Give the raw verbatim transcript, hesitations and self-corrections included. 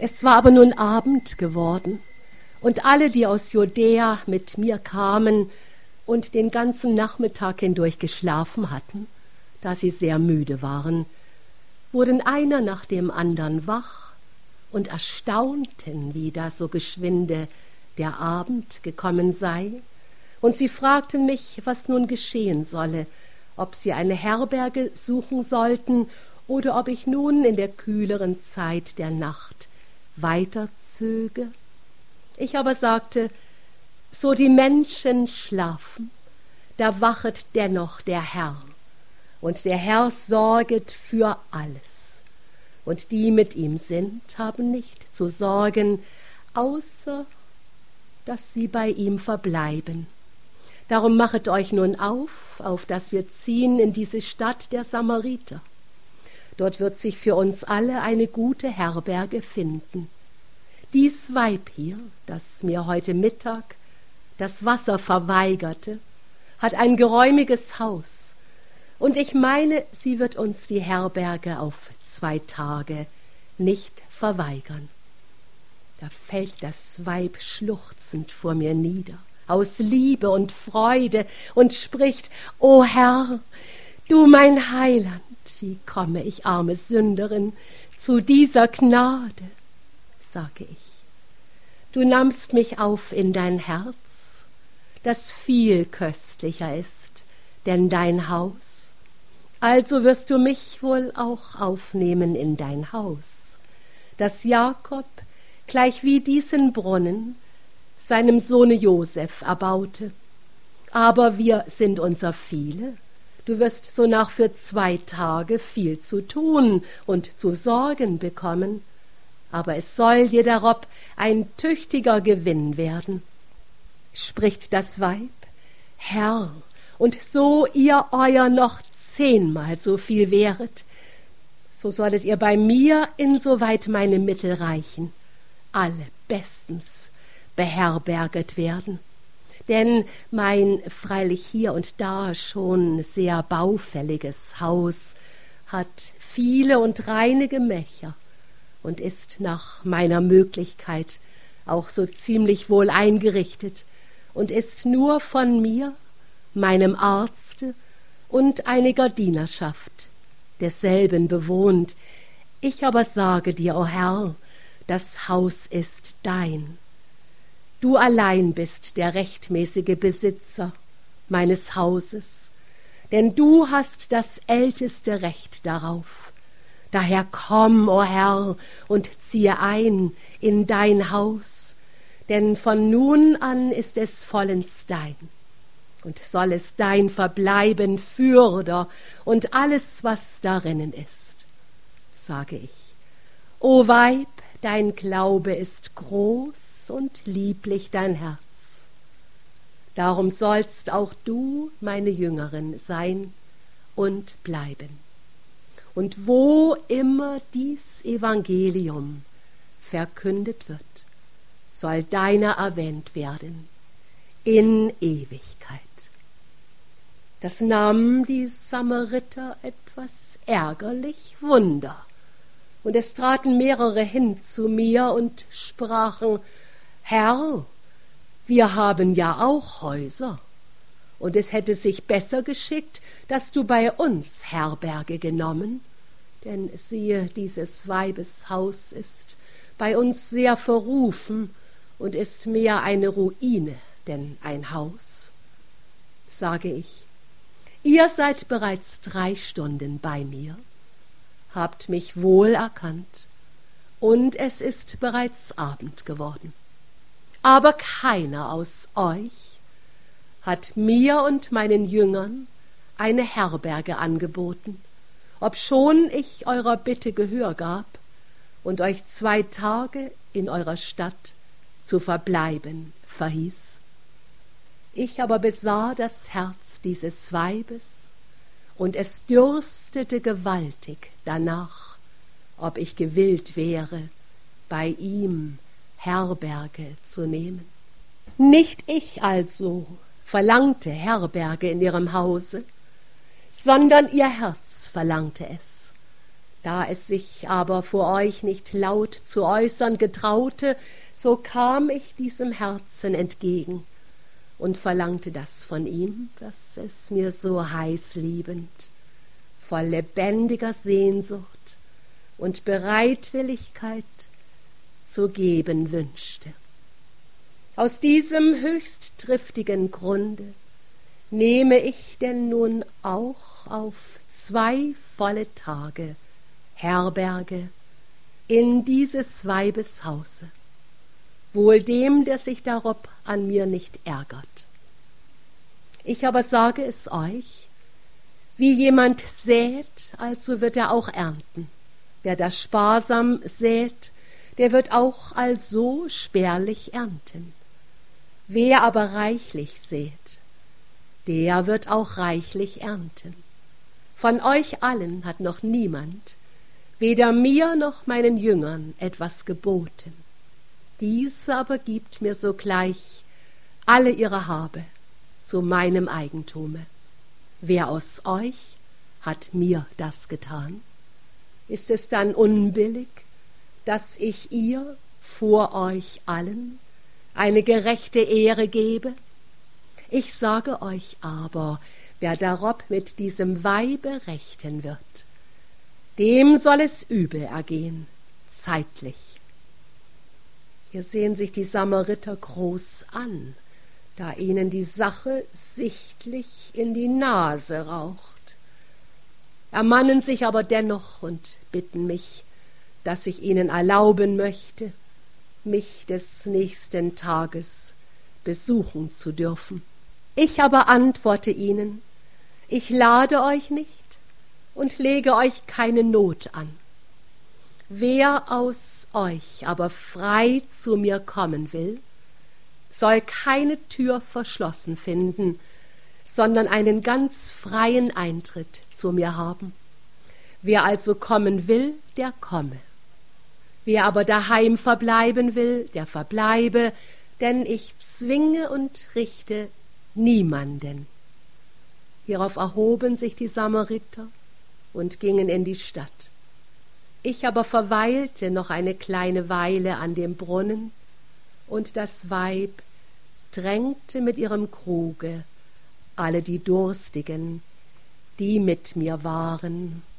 Es war aber nun Abend geworden, und alle, die aus Judäa mit mir kamen und den ganzen Nachmittag hindurch geschlafen hatten, da sie sehr müde waren, wurden einer nach dem andern wach und erstaunten, wie da so geschwinde der Abend gekommen sei, und sie fragten mich, was nun geschehen solle, ob sie eine Herberge suchen sollten oder ob ich nun in der kühleren Zeit der Nacht weiterzöge. Ich aber sagte, so die Menschen schlafen, da wachet dennoch der Herr, und der Herr sorget für alles, und die mit ihm sind, haben nicht zu sorgen, außer dass sie bei ihm verbleiben. Darum machet euch nun auf, auf dass wir ziehen in diese Stadt der Samariter. Dort wird sich für uns alle eine gute Herberge finden. Dies Weib hier, das mir heute Mittag das Wasser verweigerte, hat ein geräumiges Haus, und ich meine, sie wird uns die Herberge auf zwei Tage nicht verweigern. Da fällt das Weib schluchzend vor mir nieder, aus Liebe und Freude, und spricht, O Herr, du mein Heiland, wie komme ich, arme Sünderin, zu dieser Gnade, sage ich. Du nahmst mich auf in dein Herz, das viel köstlicher ist, denn dein Haus. Also wirst du mich wohl auch aufnehmen in dein Haus, das Jakob, gleich wie diesen Brunnen, seinem Sohne Joseph erbaute. Aber wir sind unser viele. Du wirst sonach für zwei Tage viel zu tun und zu sorgen bekommen. Aber es soll dir darob ein tüchtiger Gewinn werden. Spricht das Weib, Herr, und so ihr euer noch zehnmal so viel wäret, so solltet ihr bei mir, insoweit meine Mittel reichen, alle bestens beherberget werden. Denn mein freilich hier und da schon sehr baufälliges Haus hat viele und reine Gemächer und ist nach meiner Möglichkeit auch so ziemlich wohl eingerichtet und ist nur von mir, meinem Arzte und einiger Dienerschaft desselben bewohnt. Ich aber sage dir, o Herr, das Haus ist dein. Du allein bist der rechtmäßige Besitzer meines Hauses, denn du hast das älteste Recht darauf. Daher komm, o Herr, und ziehe ein in dein Haus, denn von nun an ist es vollends dein, und soll es dein verbleiben fürder und alles, was darinnen ist, sage ich. O Weib, dein Glaube ist groß und lieblich dein Herz. Darum sollst auch du meine Jüngerin sein und bleiben. Und wo immer dies Evangelium verkündet wird, soll deiner erwähnt werden in Ewigkeit. Das nahmen die Samariter etwas ärgerlich Wunder, und es traten mehrere hin zu mir und sprachen, Herr, wir haben ja auch Häuser, und es hätte sich besser geschickt, dass du bei uns Herberge genommen, denn siehe, dieses Weibes Haus ist bei uns sehr verrufen und ist mehr eine Ruine denn ein Haus. Sage ich, ihr seid bereits drei Stunden bei mir, habt mich wohl erkannt, und es ist bereits Abend geworden. Aber keiner aus euch hat mir und meinen Jüngern eine Herberge angeboten, obschon ich eurer Bitte Gehör gab und euch zwei Tage in eurer Stadt zu verbleiben verhieß. Ich aber besah das Herz dieses Weibes, und es dürstete gewaltig danach, ob ich gewillt wäre, bei ihm Herberge zu nehmen. Nicht ich also verlangte Herberge in ihrem Hause, sondern ihr Herz verlangte es. Da es sich aber vor euch nicht laut zu äußern getraute, so kam ich diesem Herzen entgegen und verlangte das von ihm, das es mir so heiß liebend, voll lebendiger Sehnsucht und Bereitwilligkeit zu geben wünschte. Aus diesem höchst triftigen Grunde nehme ich denn nun auch auf zwei volle Tage Herberge in dieses Weibes Hause, wohl dem, der sich darob an mir nicht ärgert. Ich aber sage es euch, wie jemand sät, also wird er auch ernten. Wer da sparsam sät, der wird auch also spärlich ernten. Wer aber reichlich sät, der wird auch reichlich ernten. Von euch allen hat noch niemand, weder mir noch meinen Jüngern, etwas geboten. Dies aber gibt mir sogleich alle ihre Habe zu meinem Eigentume. Wer aus euch hat mir das getan? Ist es dann unbillig, dass ich ihr vor euch allen eine gerechte Ehre gebe? Ich sage euch aber, wer darob mit diesem Weibe rechten wird, dem soll es übel ergehen, zeitlich. Hier sehen sich die Samariter groß an, da ihnen die Sache sichtlich in die Nase raucht, ermannen sich aber dennoch und bitten mich, dass ich ihnen erlauben möchte, mich des nächsten Tages besuchen zu dürfen. Ich aber antworte ihnen, ich lade euch nicht und lege euch keine Not an. Wer aus euch aber frei zu mir kommen will, soll keine Tür verschlossen finden, sondern einen ganz freien Eintritt zu mir haben. Wer also kommen will, der komme. Wer aber daheim verbleiben will, der verbleibe, denn ich zwinge und richte niemanden. Hierauf erhoben sich die Samariter und gingen in die Stadt. Ich aber verweilte noch eine kleine Weile an dem Brunnen, und das Weib drängte mit ihrem Kruge alle die Durstigen, die mit mir waren.